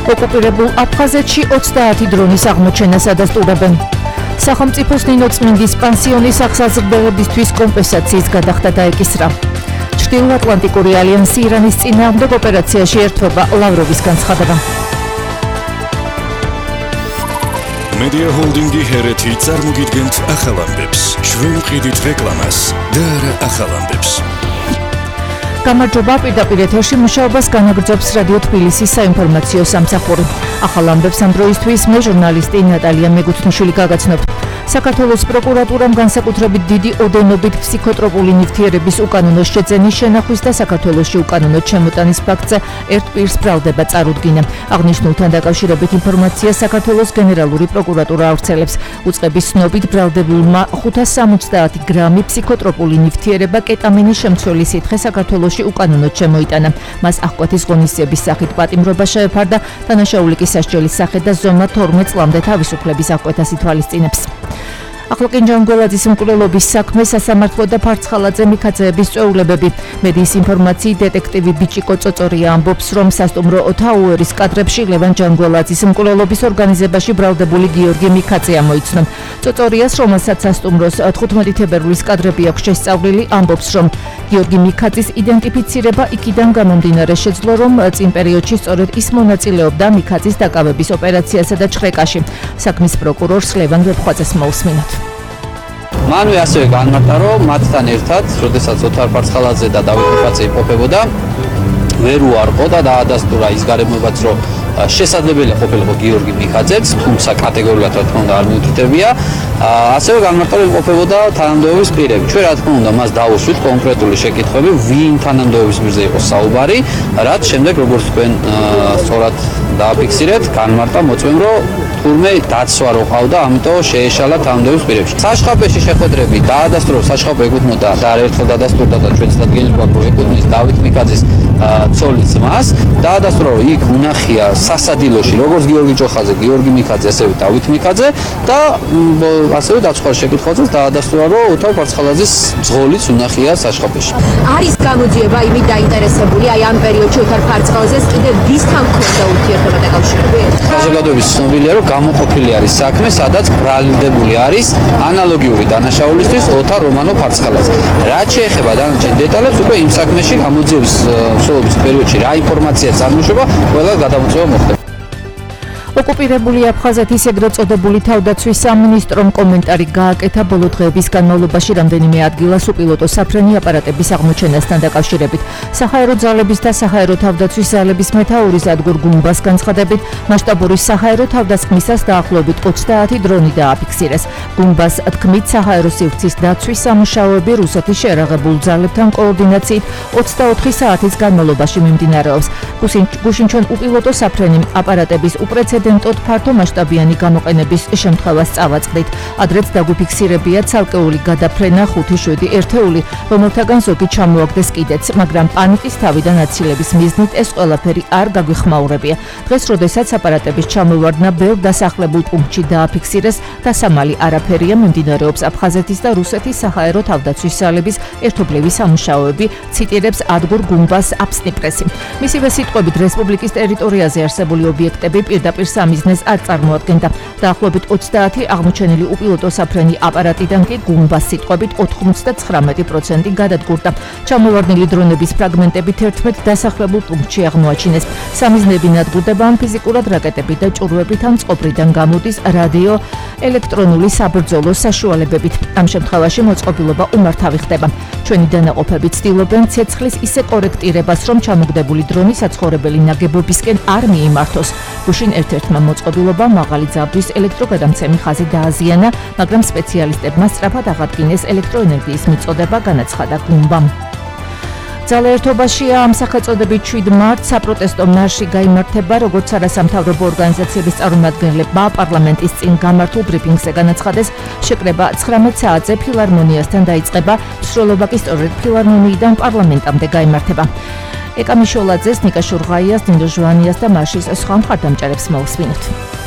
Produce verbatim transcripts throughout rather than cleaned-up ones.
ოკუპირებულ აფხაზეთში ოცდაათი დრონის აღმოჩენას ადასტურებენ. სახელმწიფოს ნინოწმინდის პანსიონის აღსაზრდელებისთვის კომპენსაციის გადახდა დაეკისრა. ჩრდილოატლანტიკური ალიანსი ირანის წინააღმდეგ ოპერაციაში ერთვება ლავროვის განცხადება. Media Holdingi ჰერეთი წარმოგიდგენთ ახალ ამბებს. ჩვენ ვყიდით რეკლამას და არა ახალ ამბებს. გამარჯობა, პირდაპირ ეთერში მუშაობას განაგრძობს რადიო თბილისის საინფორმაციო სამსახური. ახალ ამბებს ამ დროისთვის მე ჟურნალისტი ნატალია მეგუთნიშვილი გაგაცნობთ. საქართველოს პროკურატურამ განსაკუთრებით დიდი ოდენობით ფსიქოტროპული ნივთიერების უკანონო შეძენის შენახვის და საქართველოში უკანონოდ შემოტანის ფაქტზე ერთ პირს ბრალდება წარუდგინა. აღნიშნულთან დაკავშირებით ინფორმაციას საქართველოს გენერალური პროკურატურა ავრცელებს. უწყების ცნობით ბრალდებულმა ხუთას სამოცდაათი გრამი ფსიქოტროპული ნივთიერება კეტამინის შემცველი სითხე საქართველოში უკანონოდ შემოიტანა. მას აღკვეთის ღონისძიების სახით პატიმრობა შეეფარდა, დანაშაული კი სასჯელის სახით და ზომა თორმეტ წლამდე თავისუფლების აღკვეთას ითვალისწინებს. ახლაკინ ჯანგველაძის მკვლელობის საქმე სასამართლო და ფარცხალაძე მიქაძეების წვეულებები. მედიის ინფორმაციით დეტექტივი ბიჭიკო წოწორია ამბობს, რომ სასტუმრო ოთაუერის კადრებში ლევან ჯანგველაძის მკვლელობის ორგანიზებაში ბრალდებული გიორგი მიქაძე ამოიცნო. წოწორიას, რომელსაც სასტუმროს თხუთმეტი თებერვლის კადრები აქვს შესწავლილი, ამბობს, რომ გიორგი მიქაძის იდენტიფიცირება იქიდან გამომდინარე შეძლო, რომ წინ პერიოდში სწორედ ის მონაწილეობდა მიქაძის დაკავების ოპერაციასა და ჩხრეკაში. საქმის პროკურორს ლევან ვეფხვაძეს მოусმინოთ. მანვე ასევე განმარტა, რომ მათთან ერთად, როდესაც ოთარ ფარცხალაძე და დავით მიქაძე იმყოფებოდა, ვერ უარყო და დაადასტურა ის გარემოებაც, რომ შესაძლებელია ყოფილიყო გიორგი მიქაძეც, თუმცა კატეგორიულად რა თქმა უნდა არ მიუთითებია. ასევე განმარტა, რომ იმყოფებოდა თანამდებობის პირები. ჩვენ რა თქმა უნდა მას დაუსვით კონკრეტული შეკითხვები, ვინ თანამდებობის პირზე იყო საუბარი, რაც შემდეგ როგორც თქვენ სწორად დააფიქსირეთ, განმარტა მოწმემ, რომ თურმე დაცვა რო ყავდა, ამიტომ შეეშალა თანამდებობის პირებში. საშხაპეში შეხვედრები დაადასტურა, საშხაპე ეკუთვნოდა და არაერთხელ დაადასტურდა და ჩვენც დადგენილი გვაქვს, რომ ეკუთვნის დავით მიქაძის ცოლის ძმას. დაადასტურა, რომ იქ უნახია სასადილოში, როგორც გიორგი ჯოხაძე, გიორგი მიქაძე, ასევე დავით მიქაძე და ასევე დაცხვალ შეკითხვაზეც დაადასტურა, რომ ოთარ ფარცხალაძის ძღოლიც უნახია საშხაპეში. არის გამოძიება იმით დაინტერესებული, აი ამ პერიოდში ოთარ ფარცხალაძეს კიდევ ვისთან ჰქონდა ურთიერთობა დაკავშირებული? საზოგადოების ცნობილია, რომ გამოყოფილი არის საქმე, სადაც ბრალდებული არის ანალოგიური დანაშაულისთვის ოთარ რომანო ფარცხალაძე. რაც შეეხება დანარჩენ დეტალებს, უკვე იმ საქმეში გამოძიების მსვლელობის პერიოდში რა ინფორმაცია წარმოშობა, ყველა გადამოწევა მოხდება. ოკუპირებული აფხაზეთის ეგრეთ წოდებული თავდაცვის სამინისტრომ კომენტარი გააკეთა ბოლო დღეების განმავლობაში რამდენიმე ადგილას უპილოტო საფრენი აპარატების აღმოჩენასთან დაკავშირებით. საჰაერო ძალების და საჰაერო თავდაცვის ძალების მეთაურის ადგურ გუმბას განცხადებით, მასშტაბური საჰაერო თავდასხმისას დაახლოებით ოცდაათი დრონი დააფიქსირეს. გუმბას თქმით, საჰაერო სივრცის დაცვის სამუშაოები რუსეთის შეერაღებულ ძალებთან კოორდინაციით ოცდაოთხი საათის განმავლობაში მიმდინარეობს. გუშინ ჩვენ უპილოტო საფრენი აპარატების უპრეცედენტოდ ფართო მასშტაბიანი გამოყენების შემთხვევას წავაწყდით. ადრეც დაგვიფიქსირებია ცალკეული გადაფრენა ხუთი შვიდი ერთეული, რომელთაგან ზოგი ჩამოაგდეს კიდეც, მაგრამ პანიკის თავიდან აცილების მიზნით ეს ყველაფერი არ გაგვიხმაურებია. დღეს, როდესაც აპარატების ჩამოვარდნა ბევრ დასახლებულ პუნქტში დააფიქსირეს, დასამალი არაფერია, მიმდინარეობს აფხაზეთის და რუსეთის საჰაერო თავდაცვის ძალების ერთობლივი სამუშაოები, ციტირებს ადგურ გუმბას აფსნიპრესი. მისივე სიტყვებით, რესპუბლიკის ტერიტორიაზე არსებული ობიექტები პირდაპირ სამიზნეს არ წარმოადგენდა. დაახლოებით ოცდაათი აღმოჩენილი უპილოტო საფრენი აპარატიდან კი გუმბას სიტყვებით ოცდათხმეტი პროცენტი გადადგურდა. ჩამოვარდნილი დრონების ფრაგმენტები თერთმეტ დასახლებულ პუნქტში აღმოაჩინეს. სამიზნები ნადგურდება ან ფიზიკურად რაკეტებით და ჭურვებით ან წყობრიდან გამოდის რადიო ელექტრონული საბრძოლო საშუალებებით. ამ შემთხვევაში მოწყობილობა უმართავი ხდება. ჩვენი დანაყოფები ცდილობენ ცეცხლის ისე კორექტირებას, რომ ჩამოგდებული დრონი საცხოვრებელი ნაგებობისკენ არ მიიმართოს. გუშინ ერთ-ერთმა მოწყობილობამ მაღალი ძაბვის ელექტროგადამცემი ხაზი დააზიანა, მაგრამ სპეციალისტებმა სწრაფად აღადგინეს ელექტროენერგიის მიწოდება, განაცხადა გუმბამ. ძალაერთობაშია ამ სახელწოდებით შვიდ მარტს საპროტესტო მარში გაიმართება, როგორც არასამთავრობო ორგანიზაციების წარმომადგენლებმა პარლამენტის წინ გამართულ ბრიფინგზე განაცხადეს, შეკრება ცხრამეტ საათზე ფილარმონიასთან დაიწყება, მსვლელობა კი სწორედ ფილარმონიიდან პარლამენტამდე გაიმართება. ეკა მიშოლაძეს, ნიკა შურღაიას, დინდო ჟვანიას და მარშის სხვა მხარდამჭერებს მოусმინოთ.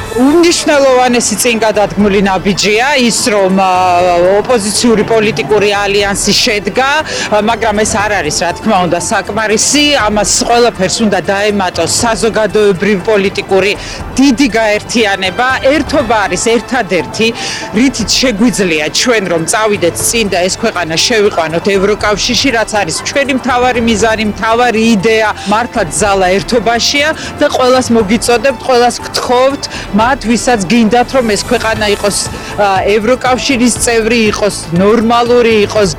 უმნიშვნელოვანესი წინგადადგმული ნაბიჯია ის, რომ ოპოზიციური პოლიტიკური ალიანსი შედგა, მაგრამ ეს არ არის, რა თქმა უნდა, საკმარისი. ამას ყველაფერს უნდა დაემატოს საზოგადოებრივი პოლიტიკური დიდი გაერთიანება. ერთობა არის ერთადერთი, რითიც შეგვიძლია ჩვენ რომ წავიდეთ წინ და ეს ქვეყანა შევიყვანოთ ევროკავშირში, რაც არის ჩვენი მთავარი მიზანი, მთავარი იდეა. მართლაც ძალა ერთობაშია და ყველას მოგიწოდებთ, ყველას გთხოვთ, მათ ვისაც გინდათ რომ ეს ქვეყანა იყოს ევროკავშირის წევრი, იყოს ნორმალური, იყოს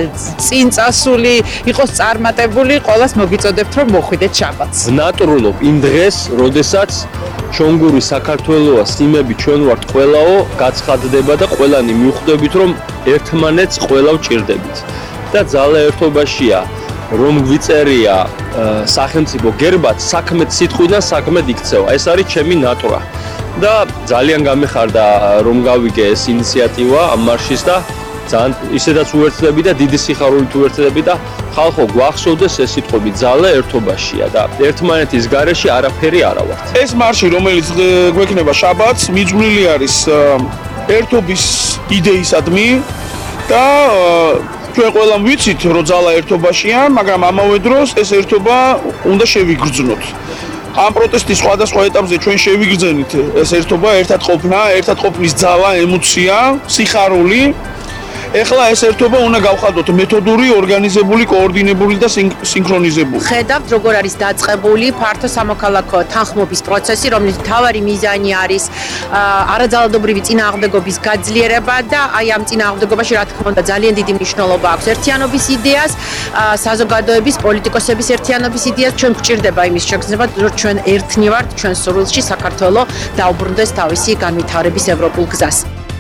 წინ წასული, იყოს წარმატებული, ყველას მოგიწოდებთ რომ მოხვიდეთ შაბათს. ნატრულობ იმ დღეს, როდესაც ჩონგური საქართველოა, სიმები ჩვენ ვართ ყველაო, გაცხადდება და ყველანი მივხვდებით რომ ერთმანეთს ყველა ვჭირდებით. და ძალა ერთობაშია, რომ გვიწერია სახელმწიფო გერბად, საქმეთ სიტყვიდან საქმედ იქცევა. ეს არის ჩემი ნატრა. და ძალიან გამეხარდა რომ გავიგე ეს ინიციატივა ამ მარშის და ძალიან ისედაც უერთდები და დიდი სიხარულით უერთდები და ხალხო გვახსოვდეს ეს სიტყვები ძალა ერთობაშია და ერთმანეთის გარეშე არაფერი არა ვართ. ეს მარში რომელიც გვექნება შაბათს მიძღვნილი არის ერთობის იდეისადმი და ჩვენ ყველამ ვიცით რომ ძალა ერთობაშია, მაგრამ ამავე დროს ეს ერთობა უნდა შევიგრძნოთ. ამ პროტესტის სხვადასხვა ეტაპზე ჩვენ შევიგრძნით ეს ერთობა, ერთად ყოფნა, ერთად ყოფნის ძალა, ემოცია, სიხარული. ეხლა ეს ერთობა უნდა გავხადოთ მეთოდური, ორგანიზებული, კოორდინებული და სინქრონიზებული. ხედავთ როგორ არის დაწყებული ფართო სამოქალაქო თანხმობის პროცესი, რომლის მთავარი მიზანი არის არაძალადობრივი წინააღმდეგობის გაძლიერება და აი ამ წინააღმდეგობაში რა თქმა უნდა ძალიან დიდი მნიშვნელობა აქვს ერთიანობის იდეას, საზოგადოების, პოლიტიკოსების ერთიანობის იდეას. ჩვენ გვჭირდება იმის შეგრძნება, რომ ჩვენ ერთნი ვართ ჩვენ სურვილში საქართველოს დაუბრუნდეს თავისი განვითარების ევროპულ გზას.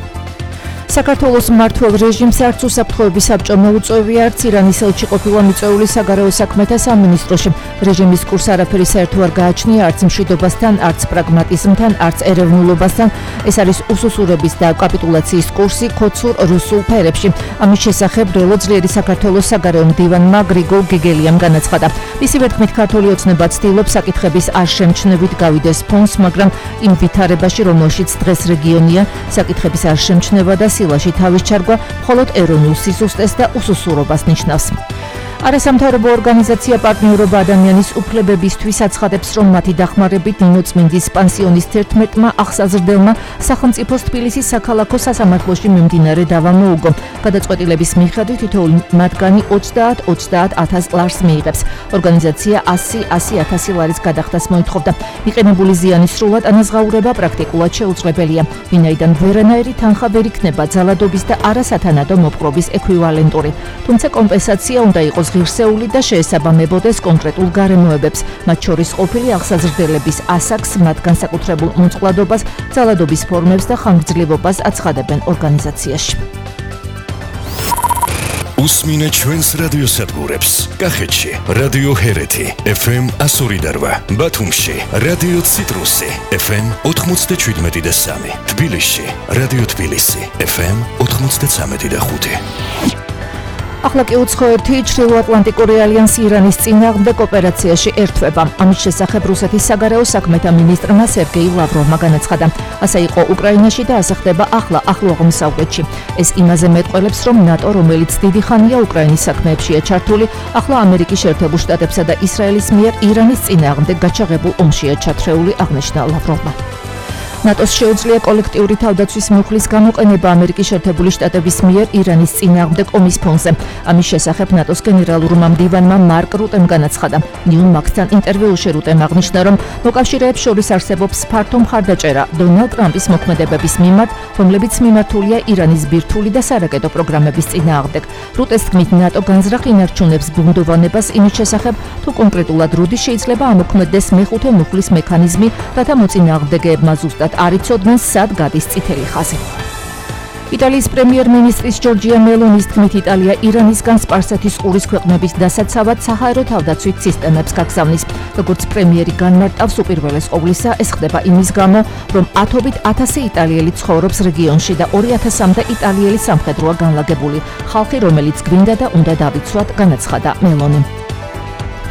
საქართველოს მმართველ რეჟიმს არც უსაფრთხოების საბჭო მოუწევია, არც ირანის ელჩი ყოფილა მიწვეული საგარეო საქმეთა სამინისტროში. რეჟიმის კურს არაფერი საერთო არ გააჩნია, არც მშვიდობასთან, არც პრაგმატიზმთან, არც ერევნულობასთან. ეს არის უსუსურების და კაპიტულაციის კურსი ქოცურ რუსულ ფერებში. ამის შესახებ ბრელო ძლიერი საქართველოს საგარეო მდივანმა გრიგოლ გეგელიამ განაცხადა. მისივე თქმით, ქართული ოცნება ცდილობს საკითხების არ შემჩნევით გავიდეს ფონს, მაგრამ იმ ვითარებაში, რომელშიც დღეს რეგიონია, საკითხების არ შემჩნევა და სილაში თავის ჩარგვა მხოლოდ ეროვნულ სიზუსტეს და უსუსურობას ნიშნავს. არასამთავრობო ორგანიზაცია პარტნიორობა ადამიანის უფლებებისთვის აცხადებს, რომ მათი დახმარებით ნინო წმინდის პანსიონის თერთმეტმა აღსაზრდელმა სახელმწიფოს თბილისის საქალაქო სასამართლოში მიმდინარე დავა მოუგო. გადაწყვეტილების მიხედვით თითოეული მათგანი ოცდაათ ოცდაათ ათას ლარს მიიღებს. ორგანიზაცია ასი ასი ათასი ლარის გადახდას მოითხოვდა. მიყენებული ზიანის სრულად ანაზღაურება პრაქტიკულად შეუძლებელია, ვინაიდან ვერანაირი თანხა ვერ იქნება ძალადობის და არასათანადო მოპყრობის ექვივალენტური. თუმცა კომპენსაცია უნდა იყოს ღირსეული და შეესაბამებოდეს კონკრეტულ გარემოებებს, მათ შორის ყოფილი აღსაზრდელების ასაკს, მათ განსაკუთრებულ მოწყვლადობას, ძალადობის ფორმებს და ხანგრძლივობას აცხადებენ ორგანიზაციაში. უსმინე ჩვენს რადიოსადგურებს. კახეთში რადიო ჰერეთი ეფ ემ ასორი და რვა, ბათუმში რადიო ციტრუსი ეფ ემ ოთხმოცდაშვიდმეტი და სამი, თბილისში რადიო თბილისი ეფ ემ ოთხმოცდაცამეტი და ხუთი. ახლა კი უცხოეთი ჩრდილოატლანტიკური ალიანსი ირანის წინააღმდეგ ოპერაციაში ერთვება. ამის შესახებ რუსეთის საგარეო საქმეთა მინისტრმა სერგეი ლავროვმა განაცხადა. ასე იყო უკრაინაში და ასე ხდება ახლა ახლო აღმოსავლეთში. ეს იმაზე მეტყველებს, რომ ნატო, რომელიც დიდი ხანია უკრაინის საქმეებშია ჩართული, ახლა ამერიკის შეერთებულ შტატებსა და ისრაელის მიერ ირანის წინააღმდეგ გაჩაღებულ ომშია ჩათრეული, აღნიშნა ლავროვმა. ნატოს შეუძლია კოლექტიური თავდაცვის მუხლის გამოყენება ამერიკის შეერთებული შტატების მიერ ირანის წინააღმდეგ ომის ფონზე. ამის შესახებ ნატოს გენერალურმა მდივანმა მარკ რუტემ განაცხადა. ნიუ-იორკთან ინტერვიუში რუტემ აღნიშნა, რომ მოკავშირეებს შორის არსებობს ფართო მხარდაჭერა დონალდ ტრამპის მოქმედებების მიმართ, რომლებიც მიმართულია ირანის ბირთვული და სარაკეტო პროგრამების წინააღმდეგ. რუტეს თქმით, ნატო განზრახ ინარჩუნებს ბუნდოვანებას იმის შესახებ, თუ კონკრეტულად როდის შეიძლება ამოქმედდეს მეხუთე მუხლის მექანიზმი, რათა მოწინააღმდეგეებმა ზუსტად არ იცოდნენ, სად გადის წითელი ხაზი. იტალიის პრემიერ-მინისტრის ჯორჯია მელონის თქმით, იტალია ირანისგან სპარსეთის ყურის ქვეყნების დასაცავად საჰაერო თავდაცვით სისტემებს გაგზავნის. როგორც პრემიერი განმარტავს, უპირველეს ყოვლისა ეს ხდება იმის გამო, რომ ათობით ათასი იტალიელი ცხოვრობს რეგიონში და ორი ათასამდე იტალიელი სამხედროა განლაგებული. ხალხი, რომელიც გვინდა და უნდა დავიცვათ, განაცხადა მელონი.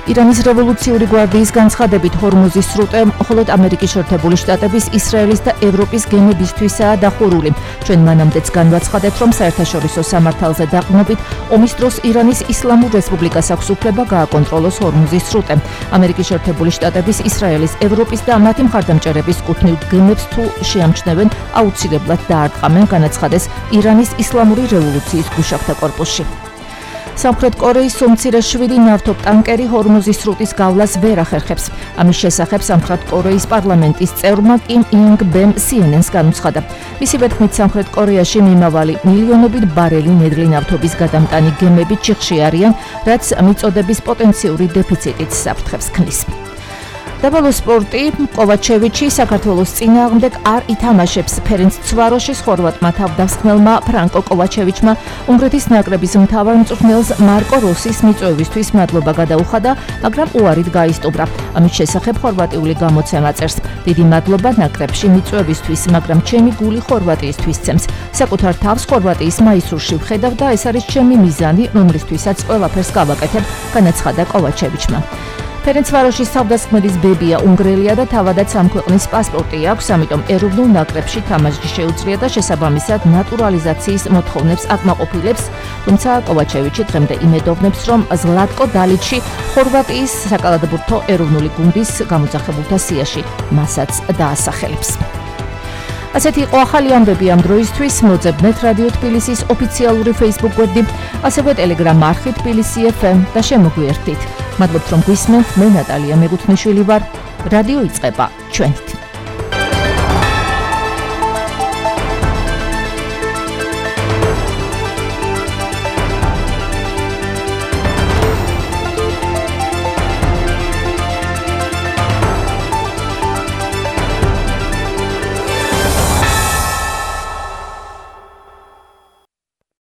ირანის რევოლუციური გვარდიის განცხადებით ჰორმუზის სრუტე მხოლოდ ამერიკის შეერთებული შტატების, ისრაელის და ევროპის გემებისთვისაა დახურული. ჩვენ მანამდეც განვაცხადეთ, რომ საერთაშორისო სამართალზე დაყრდნობით ომის დროს ირანის ისლამურ რესპუბლიკას აქვს უფლება გააკონტროლოს ჰორმუზის სრუტე. ამერიკის შეერთებული შტატების, ისრაელის, ევროპის და მათი მხარდამჭერების კუთვნილ გემებს თუ შეამჩნევენ, აუცილებლად დაარტყამენ, განაცხადეს ირანის ისლამური რევოლუციის გუშაღთა კორპუსში. სამხრეთ კორეის უმცირე შვიდი ნავთობტანკერი ჰორმუზის სრუტის გავლას ვერ ახერხებს. ამის შესახებ სამხრეთ კორეის პარლამენტის წევრმა კიმ ინგ ბემ სი ენ ენს განუცხადა. მისივე თქმით, სამხრეთ კორეაში მიმავალი მილიონობით ბარელი ნედლი ნავთობის გადამტანი გემები ჩიხში არიან, რაც მიწოდების პოტენციური დეფიციტით საფრთხებს ქმნის. დაბალო სპორტი კოვაჩევიჩი საქართველოს წინააღმდეგ არ ითამაშებს. ფერენც ცვაროშის ხორვატმა თავდამსხმელმა ფრანკო კოვაჩევიჩმა უნგრეთის ნაკრების მთავარ მწვრთნელს მარკო როსის მიწვევისთვის მადლობა გადაუხადა, მაგრამ უარით გაისტუმრა. ამის შესახებ ხორვატიული გამოცემა წერს: დიდი მადლობა ნაკრებში მიწვევისთვის, მაგრამ ჩემი გული ხორვატიისთვის ცემს. საკუთარ თავს ხორვატიის მაისურში ვხედავ და ეს არის ჩემი მიზანი, რომლისთვისაც ყველაფერს გავაკეთებ, განაცხადა კოვაჩევიჩმა. ფერენცვაროშის თავდასხმელის ბებია უნგრელია და თავადაც ამ ქვეყნის პასპორტი აქვს, ამიტომ ეროვნულ ნაკრებში თამაში შეუძლია და შესაბამისად ნატურალიზაციის მოთხოვნებს აკმაყოფილებს, თუმცა კოვაჩევიჩი დღემდე იმედოვნებს, რომ ზლატკო დალიჩი ხორვატიის საკალათბურთო ეროვნული გუნდის გამოძახებულთა სიაში მასაც დაასახელებს. ასეთი იყო ახალი ამბები ამ დროისთვის. მოძებნეთ რადიო თბილისის ოფიციალური Facebook გვერდი, ასევე Telegram არხი თბილისი ეფ ემ და შემოგვიერთდით. მადლობთ რომ გვისმენთ. მე ნატალია მეგუთმიშვილი ვარ. რადიო იწყება ჩვენით.